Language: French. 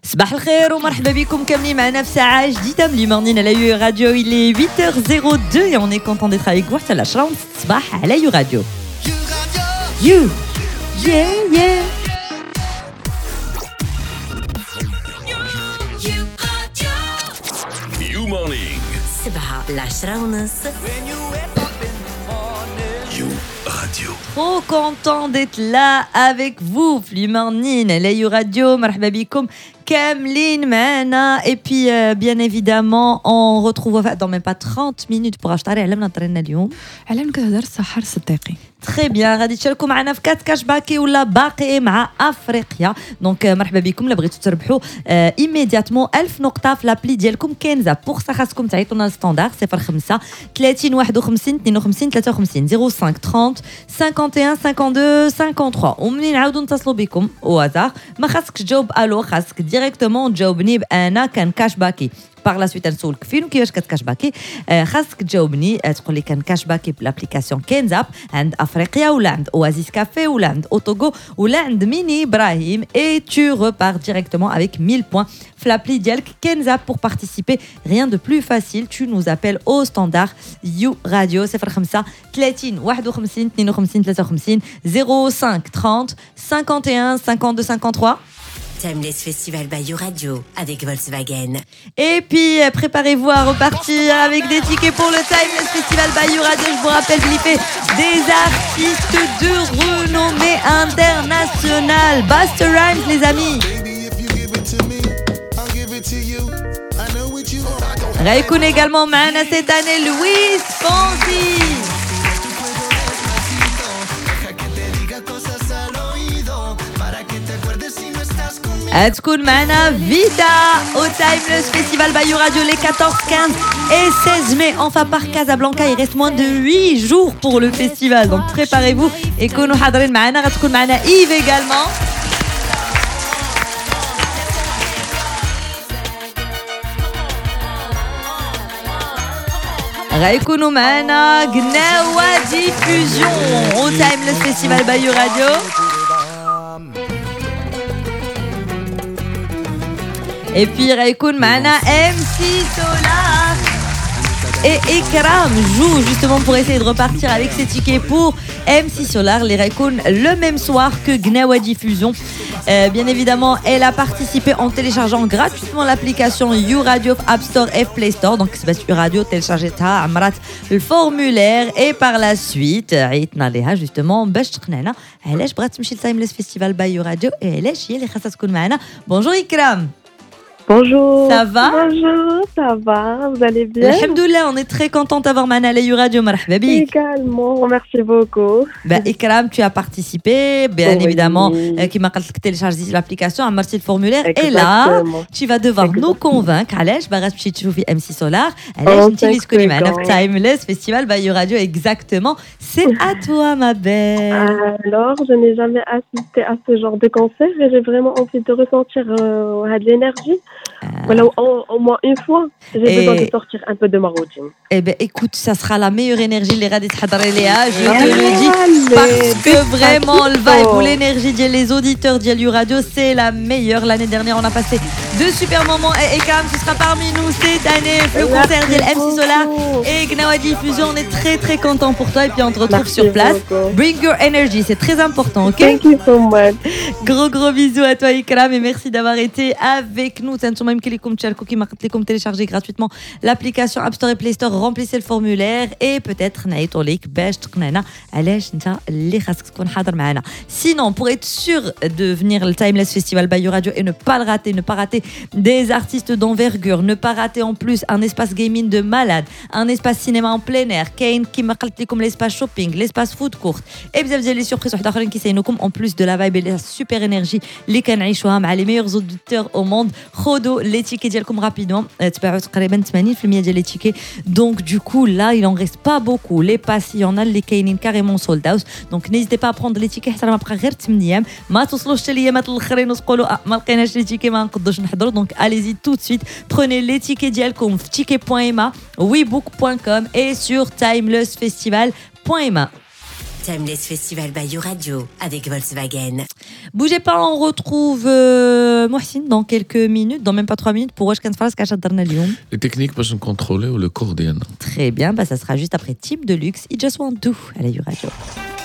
صباح الخير ومرحبا بكم كاملين معنا في ساعة جديدة من مورنين على يو راديو. Il est 8h02 et on est content d'être avec vous حتى ل 10 الصباح على يو راديو. يو yeah. يو مورنينغ 7 ل 10:30. يو راديو. Trop content d'être là avec vous في مورنين على يو راديو. مرحبا بكم كاملين معنا. Et puis bien évidemment on retrouve dans même pas 30 minutes pour acheter على نهضرنا اليوم على كنهضر سحر صديقي. تري بيان. غادي تشاركوا معنا في كات كاش باكي ولا باقي مع افريقيا. دونك مرحبا بكم. الا بغيتوا تربحوا ايميدياتمون 1000 نقطه في لابلي ديالكم كنزه. بوغ سا خاصكم تعيطونا الستاندار 05 30 51 52 53 05 30 51 52 53. ومنين نعاودوا نتصلوا بكم وهذا ما خاصكش تجاوب الو، خاصك ديريكتومون تجاوبني بانا كان كاش باكي. باغ لا سويت نسولك فين وكيفاش كتكاش باكي. خاصك تجاوبني تقول لي كان كاش باكي بلابليكاسيون كينزاب عند افريقيا ولا عند اوازيس كافي ولا عند اوتوغو ولا عند ميني ابراهيم. et tu repars directement avec 1000 points في l'appli ديالك كينزاب pour participer. Rien de plus facile, tu nous appelles au standard You Radio 05 30 51 52 53 05 30 51 52 53. Timeless Festival by You Radio avec Volkswagen. Et puis, préparez-vous à repartir avec des tickets pour le Timeless Festival by You Radio. Je vous rappelle qu'il fait des artistes de renommée internationale. Busta Rhymes, les amis. Raikkoun également, Mana cette année, Louis Fonsi. تكون معنا فيتا au Timeless Festival by You Radio les 14, 15 et 16 mai. Enfin par Casablanca, il reste moins de 8 jours pour le festival. Donc préparez-vous et كونوا حاضرين معنا. غتكون معنا Yves également. غيكونوا معنا قناوة ديفوزيون au Timeless Festival by You Radio. Et puis Raikkoun Mana MC Solar et Ikram jouent justement pour essayer de repartir avec ces tickets pour MC Solar. Les Raikkoun le même soir que Gnawa Diffusion. Bien évidemment, elle a participé en téléchargeant gratuitement l'application You Radio App Store et Play Store. Donc c'est You Radio, téléchargez Amrat le formulaire et par la suite عيطنا ليها justement باش تقنعنا علاش بغات تمشي للتايمليس فيستيفال باي يو راديو علاش هي اللي خاصها تكون معنا. بونجور إكرام. Bonjour. Ça va? Bonjour, ça va. Vous allez bien? Alhamdoulilah, on est très content d'avoir Mana à You Radio. Marhaba bik. Également, merci beaucoup. Ikram, tu as participé, bien évidemment, qui m'a téléchargé l'application, a marqué le formulaire. Et là, tu vas devoir nous convaincre. Allez, je vais te trouver MC Solar. Allez, je t'utilise comme Timeless Festival by You Radio. Exactement. C'est à toi, ma belle. Alors, je n'ai jamais assisté à ce genre de concert et j'ai vraiment envie de ressentir de l'énergie. Voilà, au moins une fois, j'ai besoin de sortir un peu de ma routine. Eh bien, écoute, ça sera la meilleure énergie, les radis Hadar Léa, je te le dis, parce que vraiment, le vibe ou l'énergie des auditeurs de You Radio, c'est la meilleure. L'année dernière, on a passé de super moments. Et Cam, tu seras parmi nous cette année, le concert de MC Solar et Gnawa Diffusion. On est très, très contents pour toi. Et puis, on te retrouve sur place. Bring your energy, c'est très important, ok? Thank you so much. Gros bisous à toi, Ikram, et merci d'avoir été avec nous. Même qui m'a télécharger gratuitement l'application App Store et Play Store. Remplissez le formulaire et peut-être نعيطوا ليك باش تقنعنا علاش انت اللي خاصك تكون حاضر معنا. Sinon, pour être sûr de venir le Timeless Festival by You Radio et ne pas le rater, ne pas rater des artistes d'envergure, ne pas rater en plus un espace gaming de malade, un espace cinéma en plein air, كاين كيما قلت لكم l'espace shopping, l'espace food court et بزاف ديال لي سوربريز واحد اخرين كيساينوكم en plus de la vibe et la super énergie اللي كنعيشوها مع les meilleurs auditeurs au monde. خذوا les tickets ديالكم rapidement. تباعوا تقريبا 80% ديال les tickets. Donc du coup là il en reste pas beaucoup. Les passes il y en a اللي كاينين carrément sold out. Donc n'hésitez pas à prendre les tickets حتى ما بقى غير 8 ايام. ما توصلوش حتى الايامات الاخرين وتقولوا ما لقيناش les tickets ما نقدروش نحضروا. Donc allez-y tout de suite. Prenez les tickets ديالكم في ticket.ma, webook.com et sur timelessfestival.ma. Timeless Festival by You Radio avec Volkswagen. Bougez pas, on retrouve Mohsin dans quelques minutes, dans même pas 3 minutes, pour واش كنتفرج كاش هضرنا اليوم. Les techniques باش نكونتروليو le corps ديالنا. Très bien, ça sera juste après Team Deluxe, I Just Want To, à la You Radio.